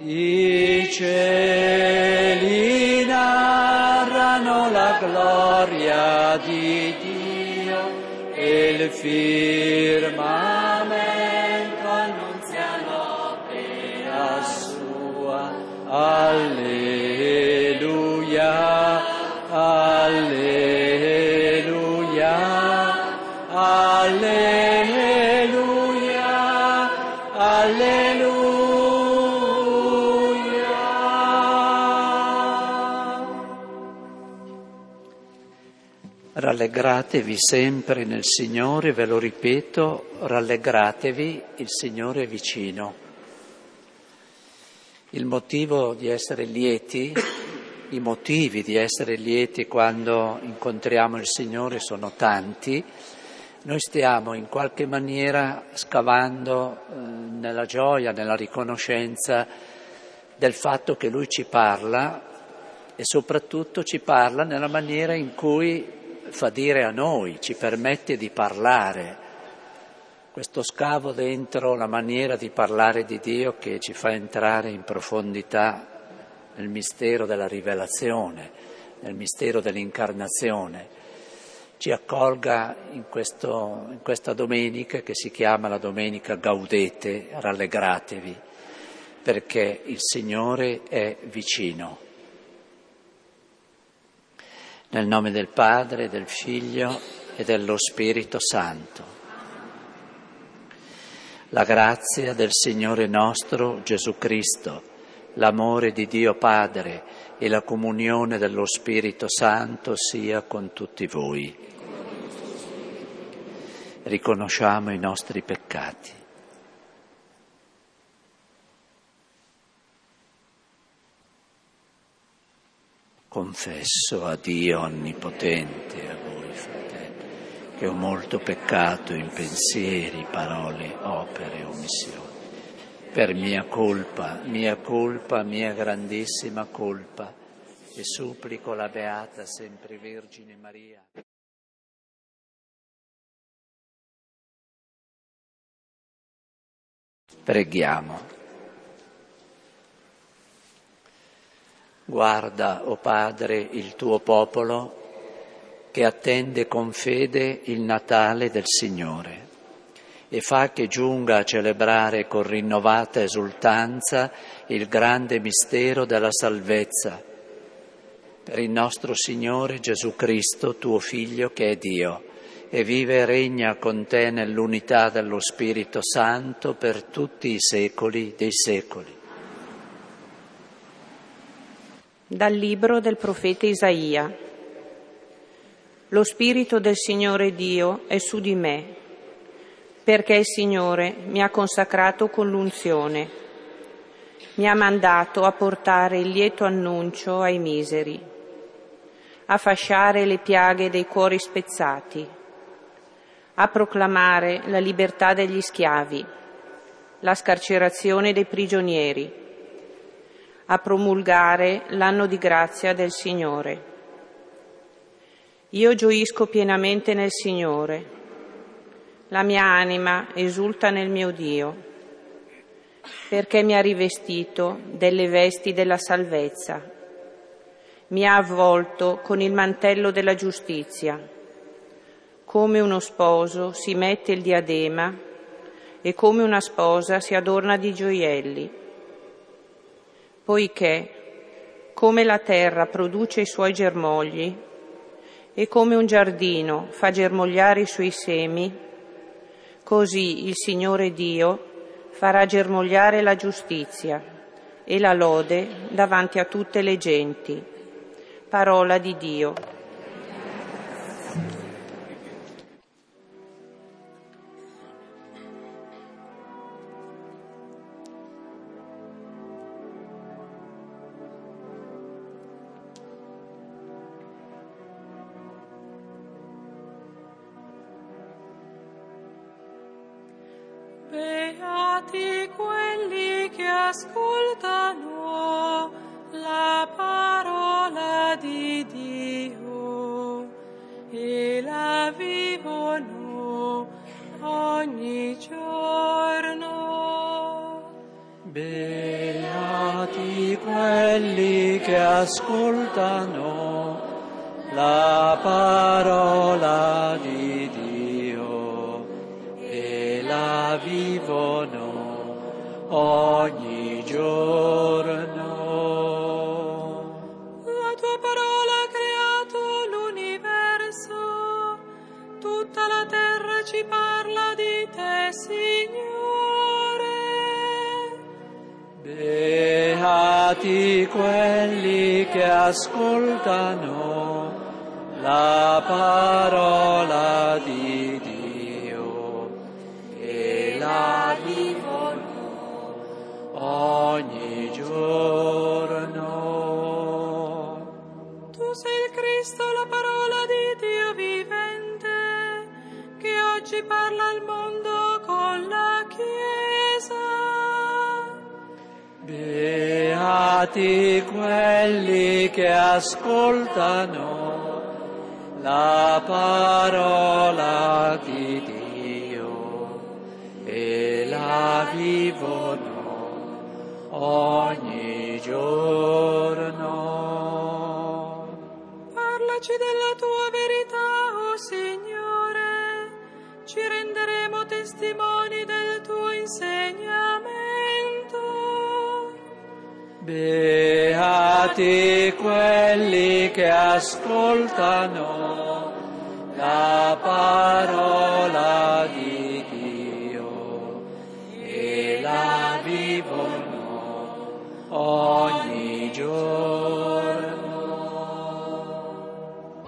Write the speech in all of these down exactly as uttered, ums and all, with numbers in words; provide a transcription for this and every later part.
I cieli narrano la gloria di Dio e il firmamento annunzia l'opera sua. Alleluia, alleluia, alleluia, alleluia. Rallegratevi sempre nel Signore, ve lo ripeto, rallegratevi, il Signore è vicino. Il motivo di essere lieti, i motivi di essere lieti quando incontriamo il Signore sono tanti. Noi stiamo in qualche maniera scavando eh, nella gioia, nella riconoscenza del fatto che Lui ci parla e soprattutto ci parla nella maniera in cui fa dire a noi, ci permette di parlare. Questo scavo dentro la maniera di parlare di Dio che ci fa entrare in profondità nel mistero della rivelazione, nel mistero dell'incarnazione. Ci accolga in, questo, in questa domenica che si chiama la domenica Gaudete, rallegratevi, perché il Signore è vicino. Nel nome del Padre, del Figlio e dello Spirito Santo. La grazia del Signore nostro Gesù Cristo, l'amore di Dio Padre e la comunione dello Spirito Santo sia con tutti voi. Riconosciamo i nostri peccati. Confesso a Dio Onnipotente, a voi fratelli, che ho molto peccato in pensieri, parole, opere e omissioni. Per mia colpa, mia colpa, mia grandissima colpa, e supplico la Beata Sempre Vergine Maria. Preghiamo. Guarda, o Padre, il tuo popolo che attende con fede il Natale del Signore e fa che giunga a celebrare con rinnovata esultanza il grande mistero della salvezza. Per il nostro Signore Gesù Cristo, tuo Figlio che è Dio, e vive e regna con te nell'unità dello Spirito Santo per tutti i secoli dei secoli. Dal libro del profeta Isaia. Lo Spirito del Signore Dio è su di me, perché il Signore mi ha consacrato con l'unzione. Mi ha mandato a portare il lieto annuncio ai miseri, a fasciare le piaghe dei cuori spezzati, a proclamare la libertà degli schiavi, la scarcerazione dei prigionieri, a promulgare l'anno di grazia del Signore. Io gioisco pienamente nel Signore, la mia anima esulta nel mio Dio, perché mi ha rivestito delle vesti della salvezza, mi ha avvolto con il mantello della giustizia, come uno sposo si mette il diadema e come una sposa si adorna di gioielli. Poiché, come la terra produce i suoi germogli e come un giardino fa germogliare i suoi semi, così il Signore Dio farà germogliare la giustizia e la lode davanti a tutte le genti. Parola di Dio. Beati quelli che ascoltano la parola di Dio e la vivono ogni giorno. Beati quelli che ascoltano la parola di Dio e la vivono ogni giorno. La tua parola ha creato l'universo, tutta la terra ci parla di te, Signore. Beati quelli che ascoltano la parola di Dio e la vivono ogni giorno. Tu sei il Cristo, la parola di Dio vivente, che oggi parla al mondo con la Chiesa. Beati quelli che ascoltano la parola di Dio e la vivono ogni giorno. Parlaci della tua verità, o Signore, ci renderemo testimoni del tuo insegnamento. Beati quelli che ascoltano la parola di Dio e la vivono ogni giorno.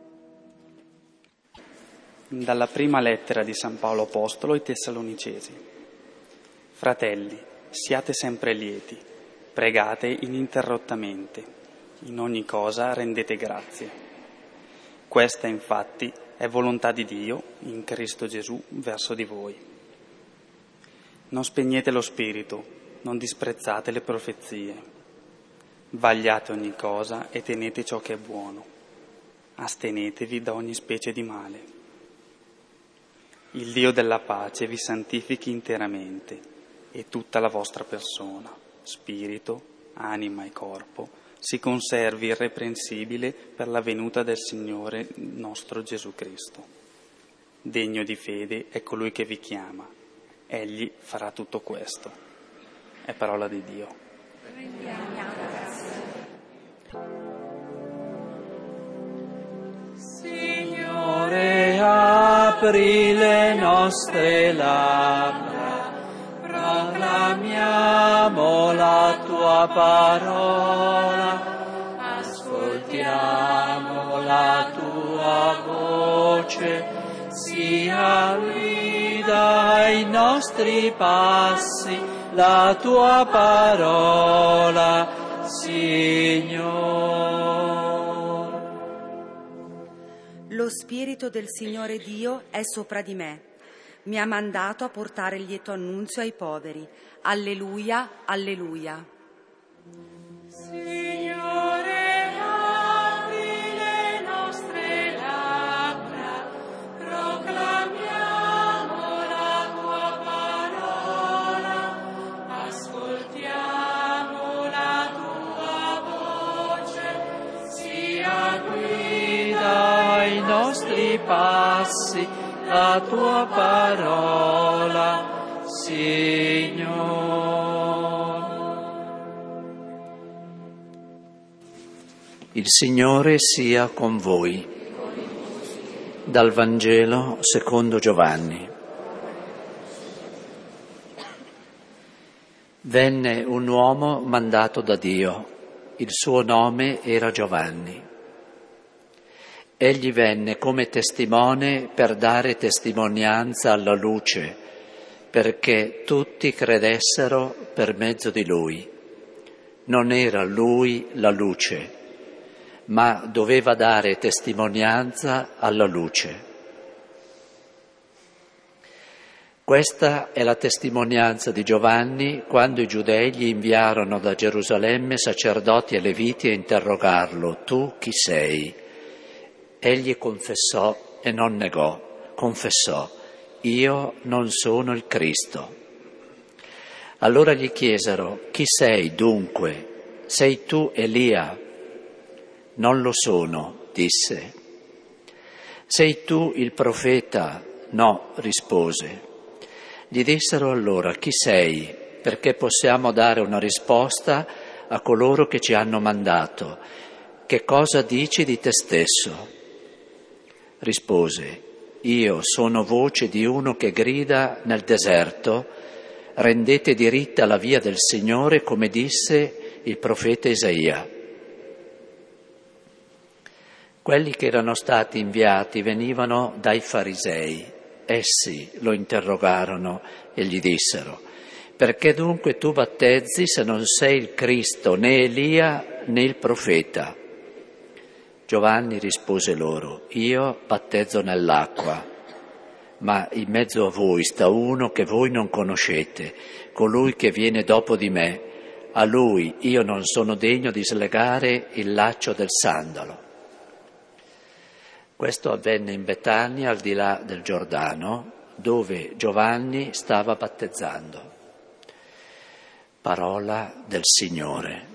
Dalla prima lettera di San Paolo Apostolo ai Tessalonicesi. Fratelli, siate sempre lieti, pregate ininterrottamente, in ogni cosa rendete grazie. Questa infatti è volontà di Dio in Cristo Gesù verso di voi. Non spegnete lo spirito, non disprezzate le profezie. Vagliate ogni cosa e tenete ciò che è buono. Astenetevi da ogni specie di male. Il Dio della pace vi santifichi interamente e tutta la vostra persona, spirito, anima e corpo, si conservi irreprensibile per la venuta del Signore nostro Gesù Cristo. Degno di fede è colui che vi chiama. Egli farà tutto questo. È parola di Dio. Signore, apri le nostre labbra, proclamiamo la tua parola, ascoltiamo la tua voce, sia guida ai nostri passi la tua parola, Signore. Lo Spirito del Signore Dio è sopra di me. Mi ha mandato a portare il lieto annunzio ai poveri. Alleluia, alleluia. Signore, apri le nostre labbra, proclamiamo la tua parola, ascoltiamo la tua voce, sia Guida ai nostri passi la tua parola, Signore. Il Signore sia con voi. Dal Vangelo secondo Giovanni. Venne un uomo mandato da Dio, il suo nome era Giovanni. Egli venne come testimone per dare testimonianza alla luce, perché tutti credessero per mezzo di lui. Non era lui la luce, ma doveva dare testimonianza alla luce. Questa è la testimonianza di Giovanni quando i giudei gli inviarono da Gerusalemme sacerdoti e leviti a interrogarlo: tu chi sei? Egli confessò e non negò, confessò: io non sono il Cristo. Allora gli chiesero: chi sei dunque? sei tu Elia? Non lo sono, disse. Sei tu il profeta? No, rispose. Gli dissero allora: chi sei? Perché possiamo dare una risposta a coloro che ci hanno mandato. Che cosa dici di te stesso? Rispose: io sono voce di uno che grida nel deserto: rendete diritta la via del Signore, come disse il profeta Isaia. Quelli che erano stati inviati venivano dai farisei. Essi lo interrogarono e gli dissero: perché dunque tu battezzi se non sei il Cristo, né Elia, né il profeta? Giovanni rispose loro: io battezzo nell'acqua, ma in mezzo a voi sta uno che voi non conoscete, colui che viene dopo di me. A lui io non sono degno di slegare il laccio del sandalo. Questo avvenne in Betania, al di là del Giordano, dove Giovanni stava battezzando. Parola del Signore.